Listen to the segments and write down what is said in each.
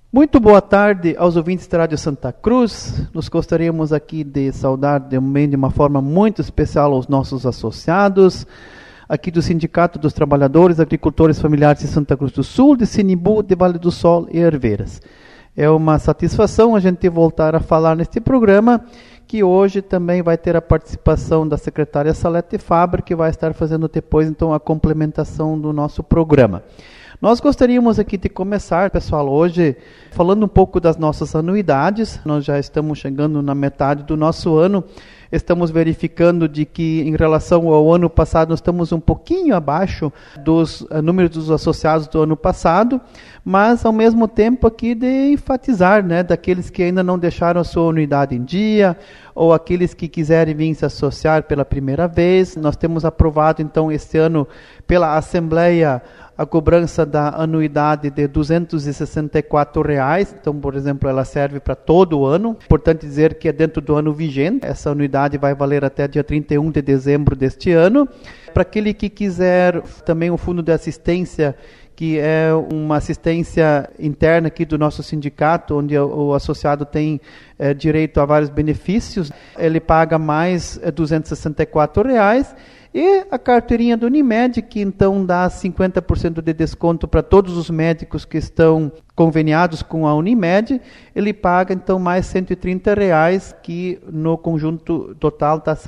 Muito boa tarde aos ouvintes da Rádio Santa Cruz. Nós gostaríamos aqui de saudar de uma forma muito especial aos nossos associados, aqui do Sindicato dos Trabalhadores Agricultores Familiares de Santa Cruz do Sul, de Sinibu, de Vale do Sol e Herveiras. É uma satisfação a gente voltar a falar neste programa, que hoje também vai ter a participação da secretária Salete Faber, que vai estar fazendo depois então a complementação do nosso programa. Nós gostaríamos aqui de começar, pessoal, hoje falando um pouco das nossas anuidades. Nós já estamos chegando na metade do nosso ano. Estamos verificando de que, em relação ao ano passado, nós estamos um pouquinho abaixo dos números dos associados do ano passado, mas, ao mesmo tempo, aqui de enfatizar, daqueles que ainda não deixaram a sua anuidade em dia, ou aqueles que quiserem vir se associar pela primeira vez. Nós temos aprovado, então, este ano, pela Assembleia, a cobrança da anuidade de R$ 264. Então, por exemplo, ela serve para todo o ano. Importante dizer que é dentro do ano vigente. Essa anuidade vai valer até dia 31 de dezembro deste ano. Para aquele que quiser também o fundo de assistência, que é uma assistência interna aqui do nosso sindicato, onde o associado tem direito a vários benefícios, ele paga mais R$ 264. E a carteirinha do Unimed, que então dá 50% de desconto para todos os médicos que estão conveniados com a Unimed, ele paga então mais R$ 130, que no conjunto total está R$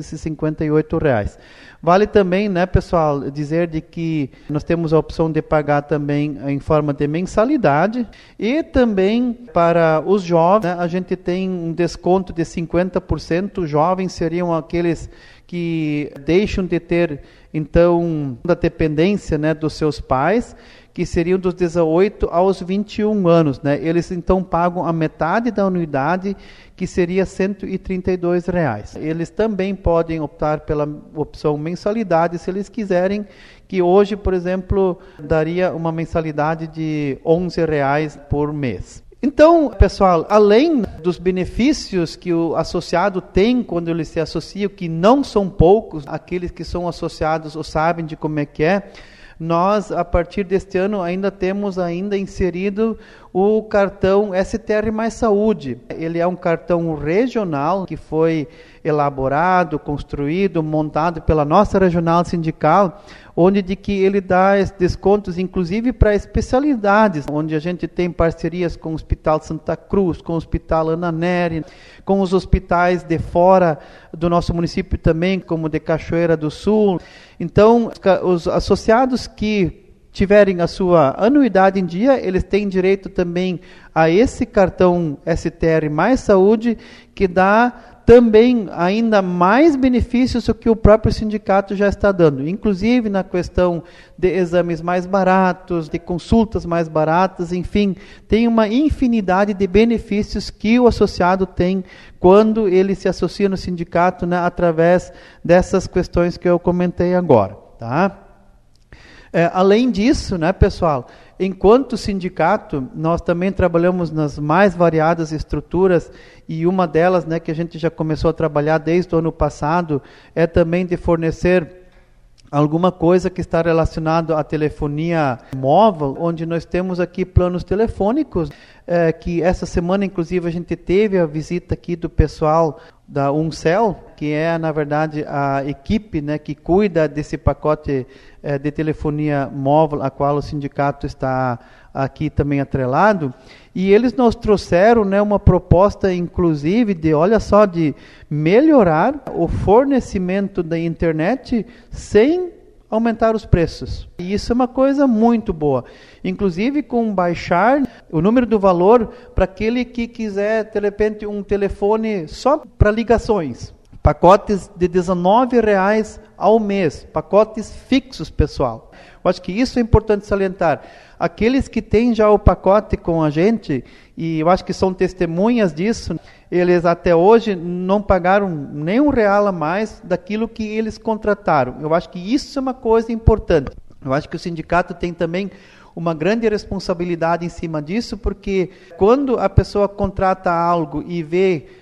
658. Vale também, pessoal, dizer de que nós temos a opção de pagar também em forma de mensalidade, e também para os jovens, a gente tem um desconto de 50%. Os jovens seriam aqueles que deixam de ter, então, a dependência dos seus pais, que seriam dos 18 aos 21 anos. Eles, então, pagam a metade da anuidade, que seria R$ 132. Eles também podem optar pela opção mensalidade, se eles quiserem, que hoje, por exemplo, daria uma mensalidade de R$ 11 por mês. Então, pessoal, além dos benefícios que o associado tem quando ele se associa, que não são poucos, aqueles que são associados ou sabem de como é que é, nós, a partir deste ano, temos inserido o cartão STR Mais Saúde. Ele é um cartão regional que foi elaborado, construído, montado pela nossa regional sindical, onde de que ele dá descontos, inclusive para especialidades, onde a gente tem parcerias com o Hospital Santa Cruz, com o Hospital Ana Nery, com os hospitais de fora do nosso município também, como de Cachoeira do Sul. Então, os associados que tiverem a sua anuidade em dia, eles têm direito também a esse cartão STR Mais Saúde, que dá também ainda mais benefícios do que o próprio sindicato já está dando, inclusive na questão de exames mais baratos, de consultas mais baratas, enfim, tem uma infinidade de benefícios que o associado tem quando ele se associa no sindicato, através dessas questões que eu comentei agora, tá? Além disso, pessoal, enquanto sindicato, nós também trabalhamos nas mais variadas estruturas, e uma delas, que a gente já começou a trabalhar desde o ano passado, é também de fornecer alguma coisa que está relacionado à telefonia móvel, onde nós temos aqui planos telefônicos, que essa semana, inclusive, a gente teve a visita aqui do pessoal da Uncel, que é, na verdade, a equipe que cuida desse pacote de telefonia móvel, a qual o sindicato está aqui também atrelado, e eles nos trouxeram uma proposta, inclusive, de melhorar o fornecimento da internet sem aumentar os preços. E isso é uma coisa muito boa. Inclusive com baixar o número do valor para aquele que quiser, de repente, um telefone só para ligações. Pacotes de R$ 19 ao mês. Pacotes fixos, pessoal. Eu acho que isso é importante salientar. Aqueles que têm já o pacote com a gente, e eu acho que são testemunhas disso, eles até hoje não pagaram nem R$ 1 a mais daquilo que eles contrataram. Eu acho que isso é uma coisa importante. Eu acho que o sindicato tem também uma grande responsabilidade em cima disso, porque quando a pessoa contrata algo e vê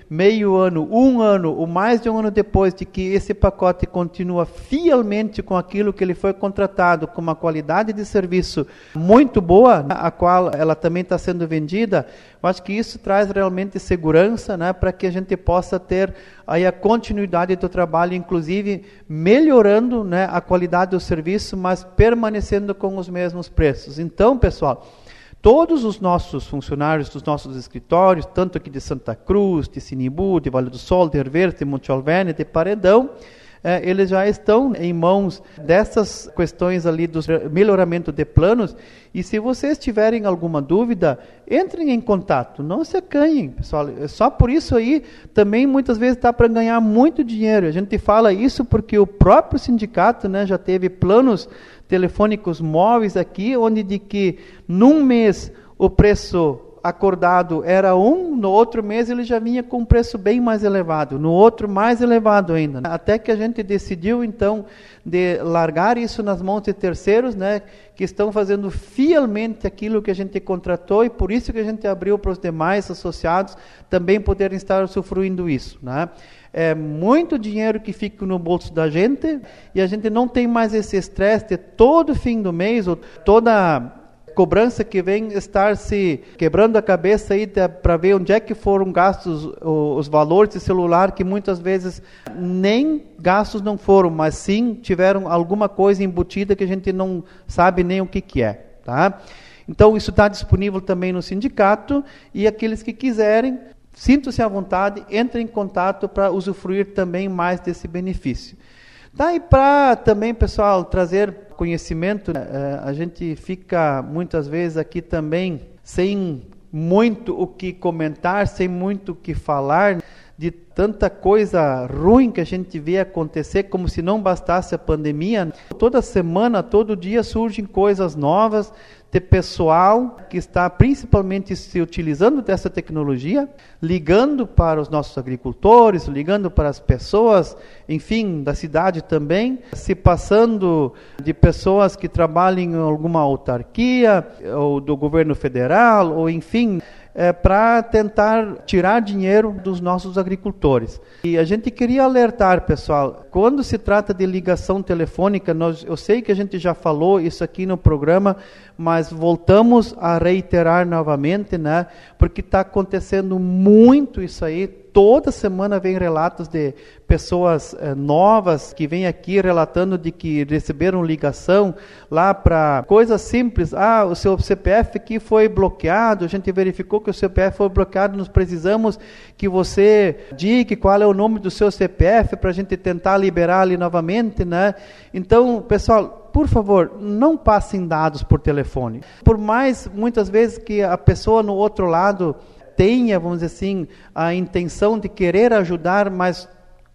meio ano, um ano ou mais de um ano depois de que esse pacote continua fielmente com aquilo que ele foi contratado, com uma qualidade de serviço muito boa, a qual ela também está sendo vendida, eu acho que isso traz realmente segurança, né, para que a gente possa ter aí a continuidade do trabalho, inclusive melhorando, né, a qualidade do serviço, mas permanecendo com os mesmos preços. Então, pessoal, todos os nossos funcionários dos nossos escritórios, tanto aqui de Santa Cruz, de Sinimbu, de Vale do Sol, de Herverte, de Monte Alverne, de Paredão, eles já estão em mãos dessas questões ali do melhoramento de planos, e se vocês tiverem alguma dúvida, entrem em contato, não se acanhem, pessoal. Só por isso aí, também muitas vezes dá para ganhar muito dinheiro. A gente fala isso porque o próprio sindicato, né, já teve planos telefônicos móveis aqui, onde de que num mês o preço acordado era no outro mês ele já vinha com um preço bem mais elevado, no outro mais elevado ainda. Até que a gente decidiu, então, de largar isso nas mãos de terceiros, né, que estão fazendo fielmente aquilo que a gente contratou, e por isso que a gente abriu para os demais associados também poderem estar usufruindo isso, né? É muito dinheiro que fica no bolso da gente, e a gente não tem mais esse estresse de todo fim do mês, ou toda cobrança que vem estar se quebrando a cabeça aí para ver onde é que foram gastos os valores de celular, que muitas vezes nem gastos não foram, mas sim tiveram alguma coisa embutida que a gente não sabe nem o que é, tá? Então isso está disponível também no sindicato, e aqueles que quiserem, sintam-se à vontade, entrem em contato para usufruir também mais desse benefício. Tá, e para também, pessoal, trazer conhecimento, a gente fica muitas vezes aqui também sem muito o que comentar, sem muito o que falar, de tanta coisa ruim que a gente vê acontecer, como se não bastasse a pandemia. Toda semana, todo dia surgem coisas novas, de pessoal que está principalmente se utilizando dessa tecnologia, ligando para os nossos agricultores, ligando para as pessoas, enfim, da cidade também, se passando de pessoas que trabalham em alguma autarquia, ou do governo federal, ou enfim, para tentar tirar dinheiro dos nossos agricultores. E a gente queria alertar, pessoal, quando se trata de ligação telefônica, eu sei que a gente já falou isso aqui no programa, mas voltamos a reiterar novamente, né? Porque está acontecendo muito isso aí. Toda semana vem relatos de pessoas novas que vêm aqui relatando de que receberam ligação lá para coisas simples. O seu CPF aqui foi bloqueado, a gente verificou que o CPF foi bloqueado, nós precisamos que você diga qual é o nome do seu CPF para a gente tentar liberar ali novamente, né? Então, pessoal, por favor, não passem dados por telefone. Por mais, muitas vezes, que a pessoa no outro lado tenha, vamos dizer assim, a intenção de querer ajudar, mas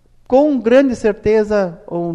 com grande certeza, o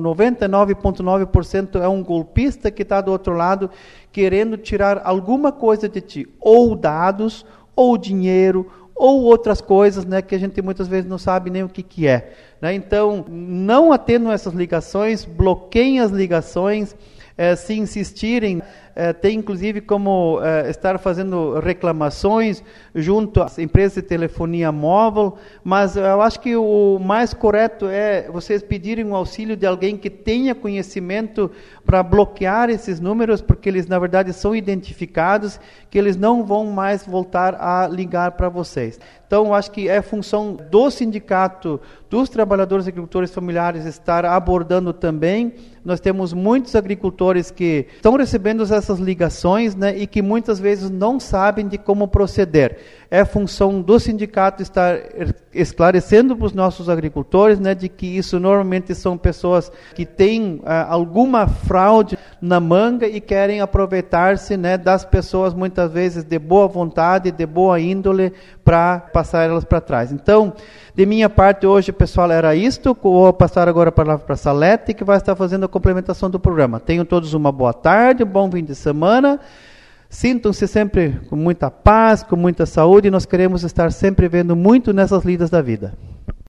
99,9% é um golpista que está do outro lado, querendo tirar alguma coisa de ti, ou dados, ou dinheiro, ou outras coisas, né, que a gente muitas vezes não sabe nem o que é. Né? Então, não atendam essas ligações, bloqueiem as ligações. Se insistirem, tem inclusive como estar fazendo reclamações junto às empresas de telefonia móvel, mas eu acho que o mais correto é vocês pedirem o auxílio de alguém que tenha conhecimento para bloquear esses números, porque eles na verdade são identificados, que eles não vão mais voltar a ligar para vocês. Então, eu acho que é função do sindicato, dos trabalhadores e agricultores familiares estar abordando também. Nós temos muitos agricultores que estão recebendo essas ligações, né, e que muitas vezes não sabem de como proceder. É função do sindicato estar esclarecendo para os nossos agricultores, né, de que isso normalmente são pessoas que têm alguma fraude na manga e querem aproveitar-se, né, das pessoas muitas vezes de boa vontade, de boa índole, para passar elas para trás. Então, de minha parte hoje, pessoal, era isto. Vou passar agora a palavra para a Salete, que vai estar fazendo a complementação do programa. Tenham todos uma boa tarde, um bom fim de semana. Sintam-se sempre com muita paz, com muita saúde, e nós queremos estar sempre vendo muito nessas lidas da vida.